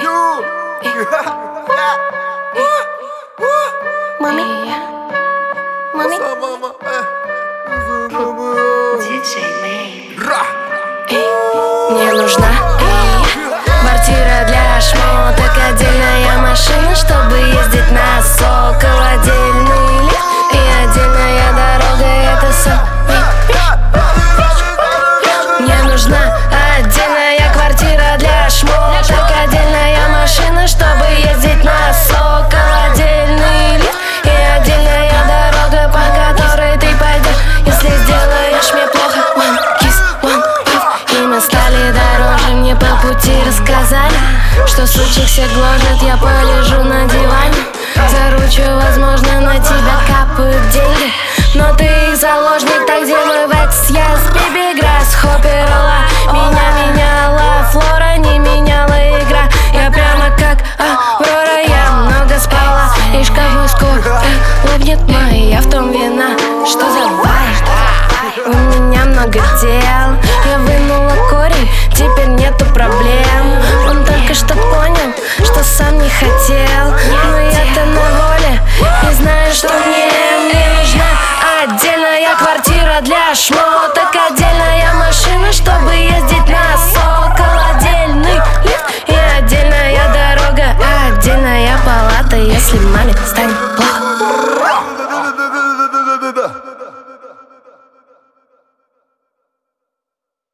Mami, mami, мне нужна квартира для шмоток, отдельная машина, чтобы ездить на Сокол, отдельный лифт и отдельная дорога, это все. Мне нужна отдельная квартира для шмоток, отдельная машина, чтобы ездить на Сокол, отдельный лифт и отдельная дорога, по которой ты пойдешь, если сделаешь мне плохо. One kiss, one puff, и мы стали дороже. Мне по пути рассказали, что сучек всех гложет. Я полежу на диване, заручу, возможно, на тебя капают деньги, но ты их заложник. Так где мой векс? Я с Биби Грасс Хопперала. Меня меняла Флора, не меняла игра. Я прямо как Аврора, я много спала, и шкаф мой скоро лопнет моя в том вина. Что за вайб? У меня много дел. Я вынула корень, теперь нету проблем. Он только что понял, что сам не хотел, но я-то на воле и знаю, что мне нужна отдельная квартира для шмоток, отдельная машина, чтобы ездить на Сокол, отдельный лифт и отдельная дорога, отдельная палата, если маме станет плохо.